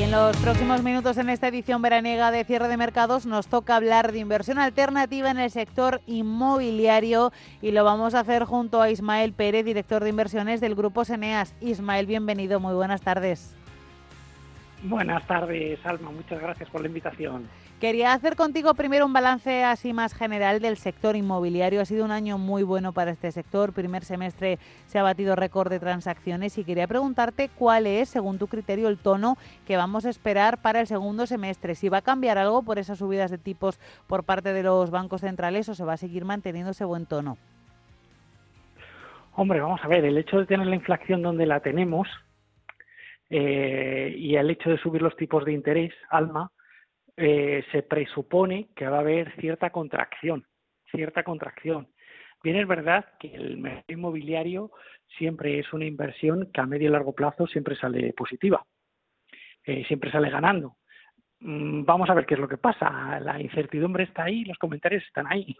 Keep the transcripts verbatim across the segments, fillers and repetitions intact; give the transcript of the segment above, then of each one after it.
En los próximos minutos en esta edición veraniega de Cierre de Mercados nos toca hablar de inversión alternativa en el sector inmobiliario y lo vamos a hacer junto a Ismael Pérez, director de inversiones del Grupo Seneas. Ismael, bienvenido, muy buenas tardes. Buenas tardes, Alma, muchas gracias por la invitación. Quería hacer contigo primero un balance así más general del sector inmobiliario. Ha sido un año muy bueno para este sector. Primer semestre se ha batido récord de transacciones y quería preguntarte cuál es, según tu criterio, el tono que vamos a esperar para el segundo semestre. Si va a cambiar algo por esas subidas de tipos por parte de los bancos centrales o se va a seguir manteniendo ese buen tono. Hombre, vamos a ver, el hecho de tener la inflación donde la tenemos eh, y el hecho de subir los tipos de interés, Alma, Eh, se presupone que va a haber cierta contracción, cierta contracción. Bien, es verdad que el mercado inmobiliario siempre es una inversión que a medio y largo plazo siempre sale positiva, eh, siempre sale ganando. Mm, vamos a ver qué es lo que pasa. La incertidumbre está ahí, los comentarios están ahí.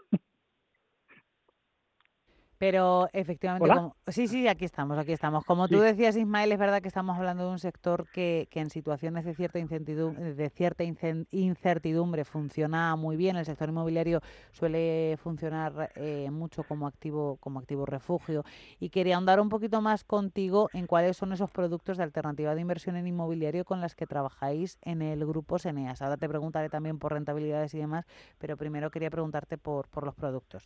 Pero efectivamente, ¿Hola? como, sí, sí, aquí estamos, aquí estamos. Como tú Sí. decías, Ismael, es verdad que estamos hablando de un sector que, que en situaciones de cierta incertidumbre, de cierta incertidumbre funciona muy bien. El sector inmobiliario suele funcionar eh, mucho como activo, como activo refugio. Y quería ahondar un poquito más contigo en cuáles son esos productos de alternativa de inversión en inmobiliario con las que trabajáis en el Grupo Seneas. Ahora te preguntaré también por rentabilidades y demás, pero primero quería preguntarte por, por los productos.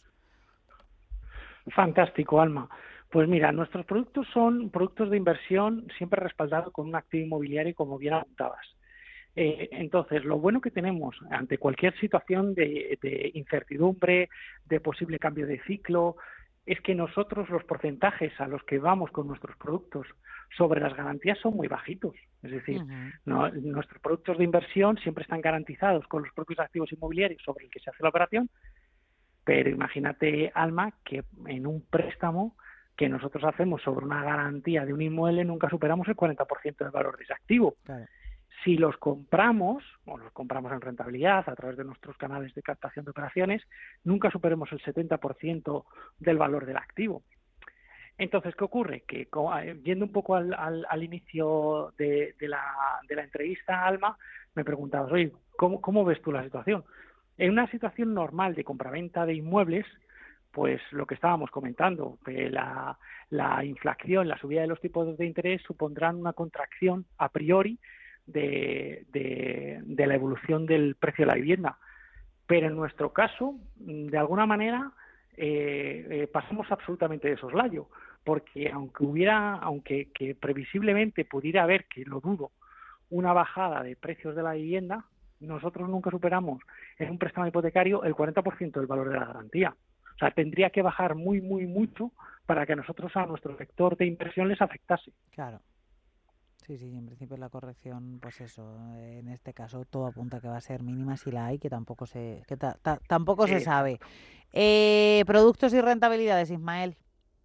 Fantástico, Alma. Pues mira, nuestros productos son productos de inversión siempre respaldados con un activo inmobiliario, como bien apuntabas. Eh, entonces, lo bueno que tenemos ante cualquier situación de, de incertidumbre, de posible cambio de ciclo, es que nosotros los porcentajes a los que vamos con nuestros productos sobre las garantías son muy bajitos. Es decir, Uh-huh. no, nuestros productos de inversión siempre están garantizados con los propios activos inmobiliarios sobre el que se hace la operación. Pero imagínate, Alma, que en un préstamo que nosotros hacemos sobre una garantía de un inmueble nunca superamos el cuarenta por ciento del valor de ese activo. Claro. Si los compramos, o los compramos en rentabilidad a través de nuestros canales de captación de operaciones, nunca superemos el setenta por ciento del valor del activo. Entonces, ¿qué ocurre? Que yendo un poco al, al, al inicio de, de, la, de la entrevista, Alma, me preguntabas, oye, ¿cómo, cómo ves tú la situación? En una situación normal de compraventa de inmuebles, pues lo que estábamos comentando, que la, la inflación, la subida de los tipos de interés supondrán una contracción a priori de, de, de la evolución del precio de la vivienda. Pero en nuestro caso, de alguna manera, eh, eh, pasamos absolutamente de soslayo, porque aunque hubiera, aunque que previsiblemente pudiera haber, que lo dudo, una bajada de precios de la vivienda, nosotros nunca superamos en un préstamo hipotecario el cuarenta por ciento del valor de la garantía. O sea, tendría que bajar muy, muy mucho para que nosotros a nuestro sector de inversión les afectase. Claro. Sí, sí, en principio la corrección, pues eso, en este caso todo apunta que va a ser mínima si la hay, que tampoco se, que ta, ta, tampoco se sabe. Eh, productos y rentabilidades, Ismael.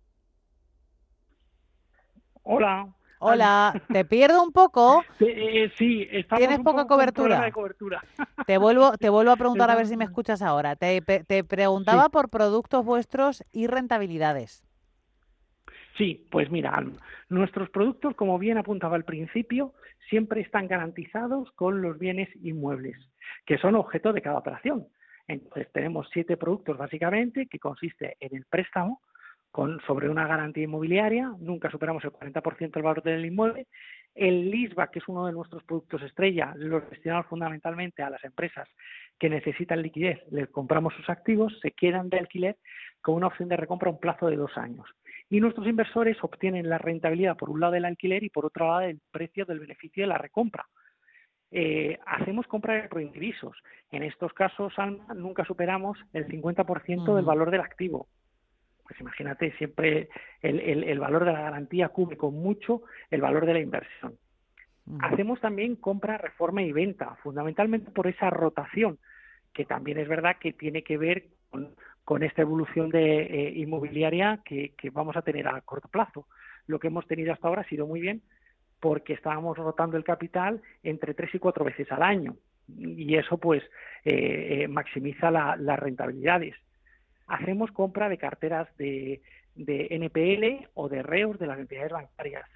Hola. Hola, ¿te pierdo un poco? Eh, sí, estamos ¿Tienes un poca poco con problema de cobertura? cobertura. Te vuelvo, te vuelvo a preguntar a ver estamos... si me escuchas ahora. Te, te preguntaba Sí. por productos vuestros y rentabilidades. Sí, pues mira, nuestros productos, como bien apuntaba al principio, siempre están garantizados con los bienes inmuebles, que son objeto de cada operación. Entonces, tenemos siete productos básicamente, que consiste en el préstamo con, sobre una garantía inmobiliaria, nunca superamos el cuarenta por ciento del valor del inmueble. El leaseback, que es uno de nuestros productos estrella, los destinamos fundamentalmente a las empresas que necesitan liquidez, les compramos sus activos, se quedan de alquiler con una opción de recompra a un plazo de dos años. Y nuestros inversores obtienen la rentabilidad por un lado del alquiler y por otro lado del precio del beneficio de la recompra. Eh, hacemos compra de proindivisos. En estos casos, Alma, nunca superamos el cincuenta por ciento uh-huh. del valor del activo. Pues imagínate, siempre el, el, el valor de la garantía cubre con mucho el valor de la inversión. Uh-huh. Hacemos también compra, reforma y venta, fundamentalmente por esa rotación, que también es verdad que tiene que ver con, con esta evolución de eh, inmobiliaria que, que vamos a tener a corto plazo. Lo que hemos tenido hasta ahora ha sido muy bien porque estábamos rotando el capital entre tres y cuatro veces al año y eso pues eh, eh, maximiza la, las rentabilidades. Hacemos compra de carteras de, de N P L o de R E Os de las entidades bancarias.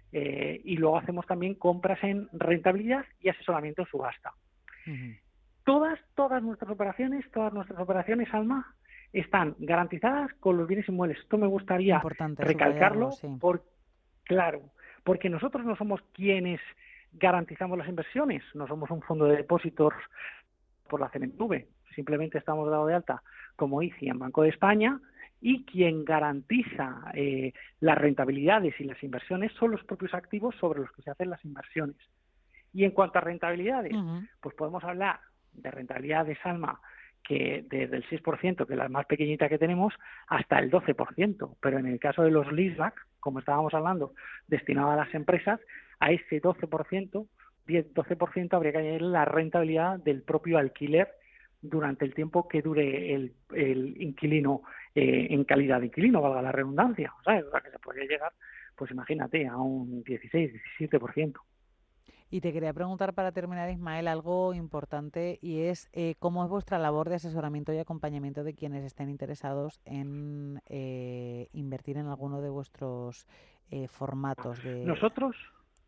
eh, y luego hacemos también compras en rentabilidad y asesoramiento en subasta. Uh-huh. Todas, todas nuestras operaciones, todas nuestras operaciones, Alma, están garantizadas con los bienes inmuebles. Esto me gustaría Importante recalcarlo, sí. por, claro, porque nosotros no somos quienes garantizamos las inversiones, no somos un fondo de depósitos por la C N M V, simplemente estamos dados de alta como I C I en Banco de España, y quien garantiza eh, las rentabilidades y las inversiones son los propios activos sobre los que se hacen las inversiones. Y en cuanto a rentabilidades, uh-huh. pues podemos hablar de rentabilidades, Alma, que desde el seis por ciento, que es la más pequeñita que tenemos, hasta el doce por ciento. Pero en el caso de los leaseback, como estábamos hablando, destinado a las empresas, a ese doce por ciento, diez doce por ciento habría que añadir la rentabilidad del propio alquiler durante el tiempo que dure el, el inquilino eh, en calidad de inquilino, valga la redundancia. ¿Sabes? O sea, que se podría llegar, pues imagínate, a un dieciséis diecisiete por ciento. Y te quería preguntar para terminar, Ismael, algo importante, y es eh, cómo es vuestra labor de asesoramiento y acompañamiento de quienes estén interesados en eh, invertir en alguno de vuestros eh, formatos. De... Nosotros...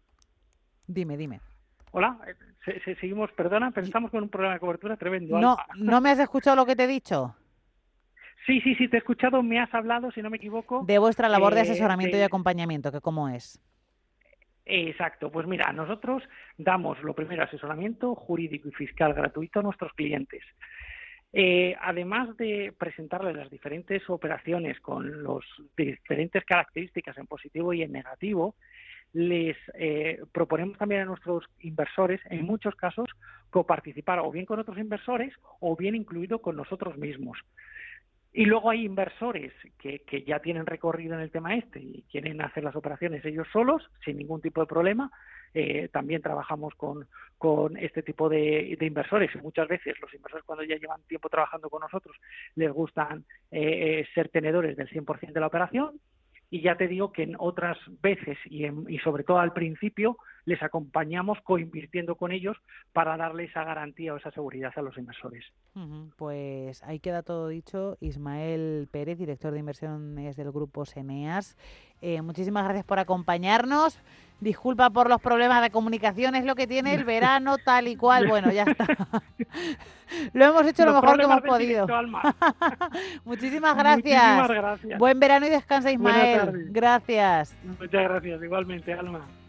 Dime, dime. Hola, se, se, seguimos, perdona, pensamos con un problema de cobertura tremendo. No, ¿no me has escuchado lo que te he dicho? Sí, sí, sí, te he escuchado, me has hablado, si no me equivoco. De vuestra labor de eh, asesoramiento de... y acompañamiento, que cómo es. Exacto, pues mira, nosotros damos lo primero asesoramiento jurídico y fiscal gratuito a nuestros clientes. Eh, además de presentarles las diferentes operaciones con las diferentes características en positivo y en negativo, les eh, proponemos también a nuestros inversores, en muchos casos, coparticipar o bien con otros inversores o bien incluido con nosotros mismos. Y luego hay inversores que, que ya tienen recorrido en el tema este y quieren hacer las operaciones ellos solos, sin ningún tipo de problema. Eh, también trabajamos con, con este tipo de, de inversores. Y muchas veces los inversores, cuando ya llevan tiempo trabajando con nosotros, les gustan eh, ser tenedores del cien por ciento de la operación. Y ya te digo que en otras veces y, en, y sobre todo al principio les acompañamos coinvirtiendo con ellos para darle esa garantía o esa seguridad a los inversores. Uh-huh. Pues ahí queda todo dicho. Ismael Pérez, director de inversiones del grupo Seneas. Eh, muchísimas gracias por acompañarnos. Disculpa por los problemas de comunicación, es lo que tiene el verano tal y cual. Bueno, ya está. Lo hemos hecho los lo mejor que hemos podido. Muchísimas gracias. Muchísimas gracias. Buen verano y descansa, Ismael. Gracias. Muchas gracias, igualmente, Alma.